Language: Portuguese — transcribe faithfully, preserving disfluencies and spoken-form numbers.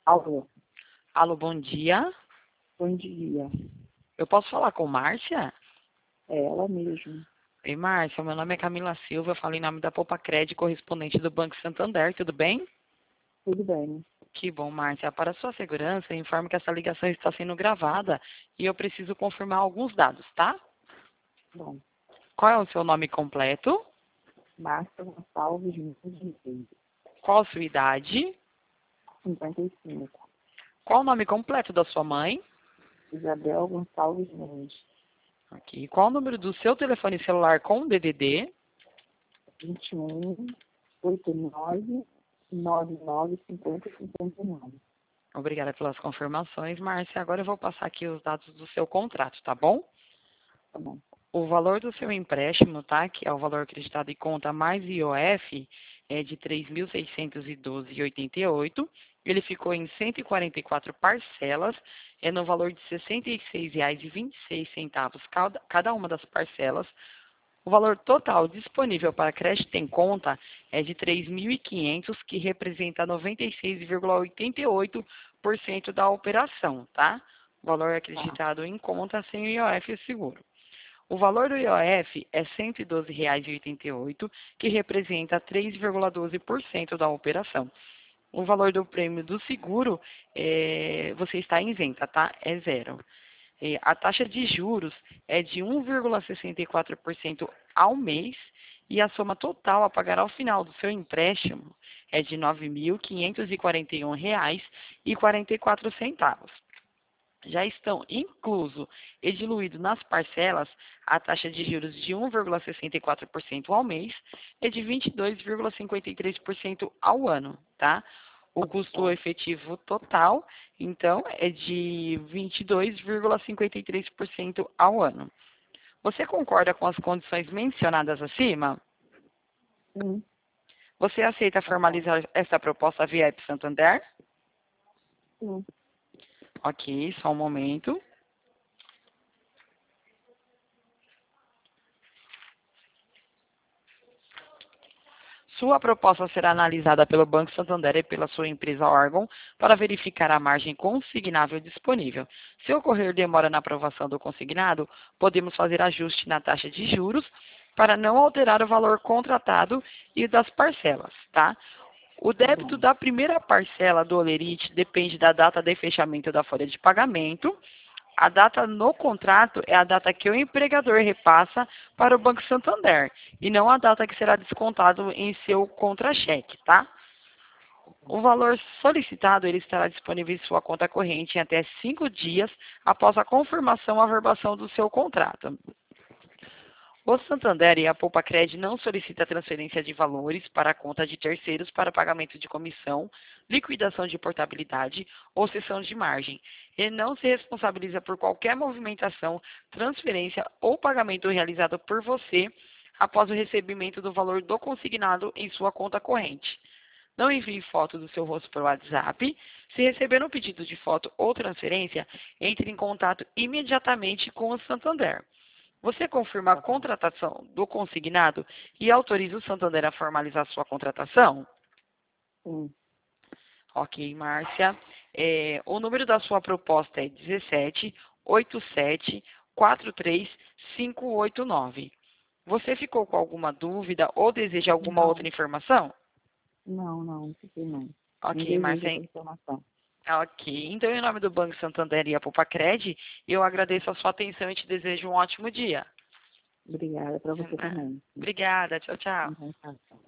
Alô, Alô, bom dia. bom dia. Eu posso falar com Márcia? É ela mesmo. Oi, Márcia, meu nome é Camila Silva, eu falo em nome da Poupa Cred, correspondente do Banco Santander, tudo bem? Tudo bem. Que bom, Márcia. Para sua segurança, eu informo que essa ligação está sendo gravada e eu preciso confirmar alguns dados, tá? Bom, Qual é o seu nome completo? Márcia Gonçalves Mendes, Qual a sua idade? cinquenta e cinco. Qual o nome completo da sua mãe? Isabel Gonçalves Mendes, Aqui. Qual o número do seu telefone celular com D D D? vinte e um, oitenta e nove, noventa e nove, cinquenta, cinquenta e nove. Obrigada pelas confirmações, Márcia. Agora eu vou passar aqui os dados do seu contrato, tá bom? Tá bom. O valor do seu empréstimo, tá? Que é o valor acreditado em conta mais I O F, é de três mil seiscentos e doze vírgula oitenta e oito. Ele ficou em cento e quarenta e quatro parcelas, é no valor de R$ sessenta e seis reais e vinte e seis centavos cada, cada uma das parcelas. O valor total disponível para crédito em conta é de três mil e quinhentos, que representa noventa e seis vírgula oitenta e oito por cento da operação, tá? O valor Tá. acreditado em conta sem o I O F seguro. O valor do I O F é cento e doze reais e oitenta e oito, que representa três vírgula doze por cento da operação. O valor do prêmio do seguro, é, você está isenta, tá? É zero. É, a taxa de juros é de um vírgula sessenta e quatro por cento ao mês e a soma total a pagar ao final do seu empréstimo é de nove mil quinhentos e quarenta e um reais e quarenta e quatro centavos. Já estão incluso e diluído nas parcelas a taxa de juros de um vírgula sessenta e quatro por cento ao mês e de vinte e dois vírgula cinquenta e três por cento ao ano, tá? O custo efetivo total, então, é de vinte e dois vírgula cinquenta e três por cento ao ano. Você concorda com as condições mencionadas acima? Sim, Você aceita tá bom. formalizar essa proposta via App Santander? Sim. Ok, só um momento. Sua proposta será analisada pelo Banco Santander e pela sua empresa órgão para verificar a margem consignável disponível. Se ocorrer demora na aprovação do consignado, podemos fazer ajuste na taxa de juros para não alterar o valor contratado e das parcelas, tá? O Tá débito bom. da primeira parcela do Olerite depende da data de fechamento da folha de pagamento. A data no contrato é a data que o empregador repassa para o Banco Santander e não a data que será descontado em seu contra-cheque, tá? O valor solicitado ele estará disponível em sua conta corrente em até cinco dias após a confirmação ou averbação do seu contrato. O Santander e a Poupa-Cred não solicita transferência de valores para a conta de terceiros para pagamento de comissão, liquidação de portabilidade ou cessão de margem. Ele não se responsabiliza por qualquer movimentação, transferência ou pagamento realizado por você após o recebimento do valor do consignado em sua conta corrente. Não envie foto do seu rosto pelo WhatsApp. Se receber um pedido de foto ou transferência, entre em contato imediatamente com o Santander. Você confirma a Tá bom. contratação do consignado e autoriza o Santander a formalizar sua contratação? Sim. Ok, Márcia. É, o número da sua proposta é dezessete oitenta e sete quarenta e três cinco oito nove. Você ficou com alguma dúvida ou deseja alguma outra Não, informação? não, não, fiquei não. Não Ok, desejo Márcia. essa informação. Ok. Então, em nome do Banco Santander e a Poupa-Cred, eu agradeço a sua atenção e te desejo um ótimo dia. Obrigada para você também. Obrigada. Tchau, tchau. Uhum, tá.